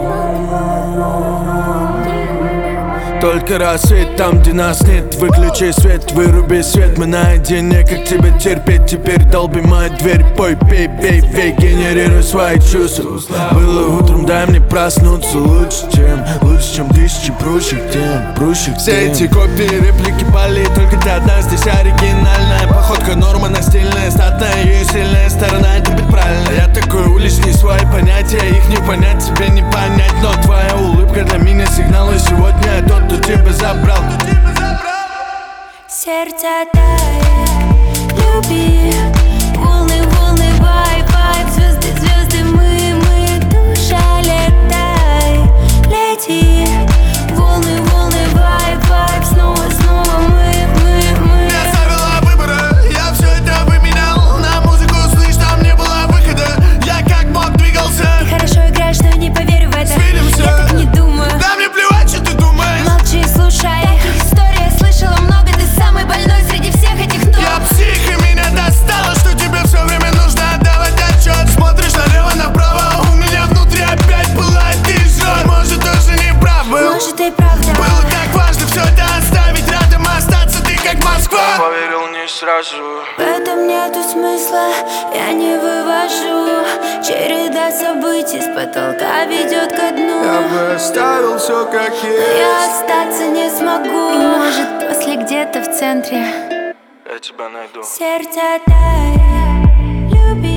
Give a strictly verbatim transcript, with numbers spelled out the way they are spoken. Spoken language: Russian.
Только рассвет там, где нас нет. Выключи свет, выруби свет. Мы наедине, как тебе терпеть? Теперь долби мою дверь. Пой, пей, пей, пей, генерируй свои чувства. Было утром, дай мне проснуться. Лучше, чем, лучше, чем тысячи прочих тем, прочих Все тем. эти копии, реплики болит. Только ты одна здесь оригинальная. Походка норма, настильная, статная. Ее сильная сторона, это быть правильно. Я такой уличный, свои понятия. Их не понять, тебе не понять. Но твоя улыбка для меня сигнал. И сегодня я тот, кто тебя забрал. Сердце тает, люби. Волны, волны, вайб, вайб. Звезды, звезды, мы, мы. Душа, летай, лети. Волны, волны, вайб, вайб. Снова, снова мы, мы, мы. Не оставила выбора, я все это выменял на музыку, слышь, там не было выхода. Я как мог двигался. Ты хорошо играешь, но я не поверю в это. Свидимся. Я так не думаю. Да мне плевать, что ты думаешь. Молчи и слушай. Таких историй я слышала много. Ты самый больной среди всех этих, кто... Я псих, и меня достало, что тебе все время нужно отдавать отчет. Смотришь налево, направо, у меня внутри опять пылает и жжет. Может, тоже не прав был. Может, и правда. Было так важно все это оставить, рядом остаться, ты как Москва. Поверил не сразу. В этом нету смысла, я не вывожу. Череда событий с потолка ведет ко дну. Я бы оставил все как есть. Я остаться не смогу. И может после где-то в центре Я тебя найду. сердце тает, люби.